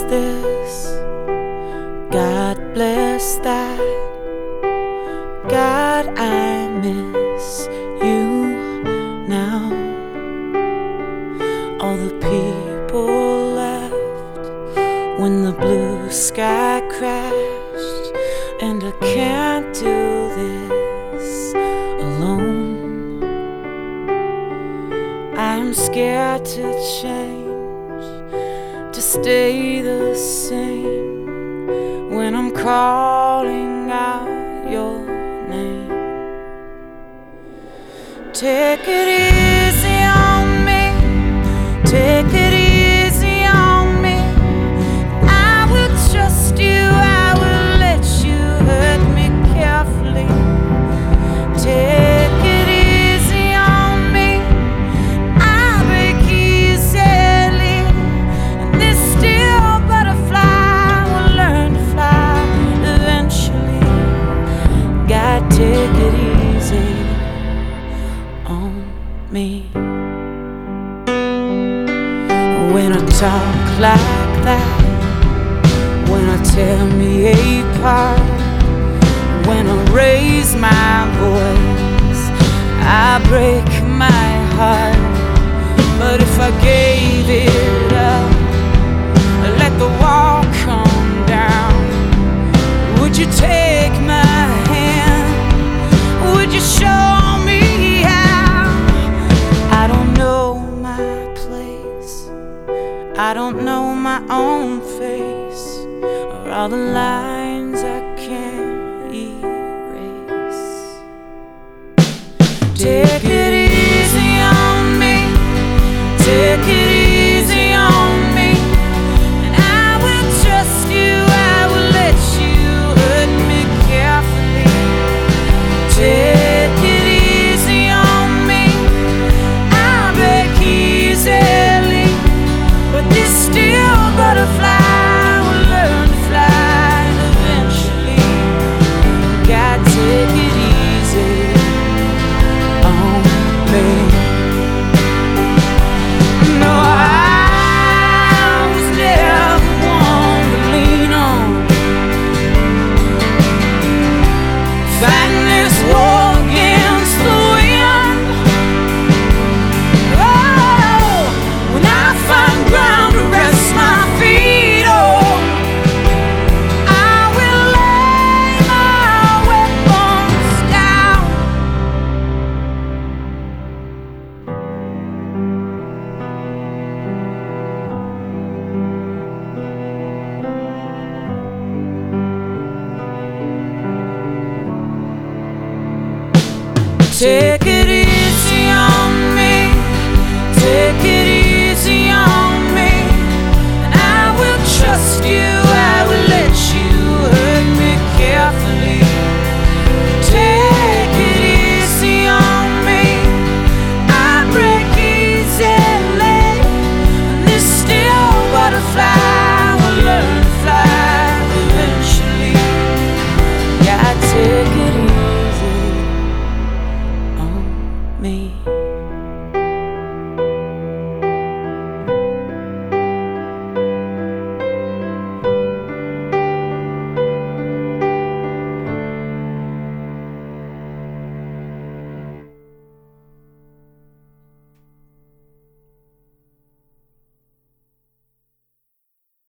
this. God bless that. God, I miss you now. All the people left when the blue sky crashed, and I can't do this alone. I'm scared to change, to stay the same when I'm calling out your name. Take it easy on me, take it easy on me. I will trust you, I will let you hurt me carefully. Take it easy on me, I break easily, and this steel butterfly will learn to fly eventually. God, take it easy on me. When I talk like that, when I tear me apart, when I raise my voice, I break my heart. But if I gave it up, let the wall come down, would you take my hand? Would you show me how? I don't know my place, I don't know my own face, or all the lines I can't erase. Take it